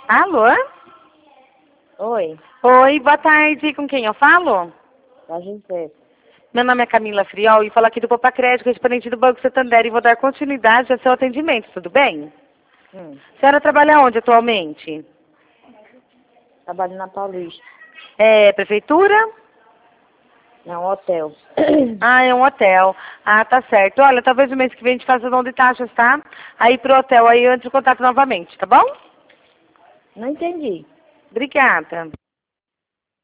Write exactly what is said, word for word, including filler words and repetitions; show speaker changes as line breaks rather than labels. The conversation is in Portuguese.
Alô?
Oi,
Oi, boa tarde. Com quem eu falo?
a José.
Meu nome é Camila Friol e falo aqui do Poupa Crédito, correspondente do Banco Santander, e vou dar continuidade ao seu atendimento, tudo bem?
Hum,
A senhora trabalha onde atualmente?
trabalho na Paulista.
É prefeitura?
É um hotel.
Ah, é um hotel. Ah, tá certo. Olha, talvez o mês que vem a gente faça dom de taxas, tá? Aí pro hotel, aí eu entro em contato novamente, tá bom?
Não entendi.
Obrigada.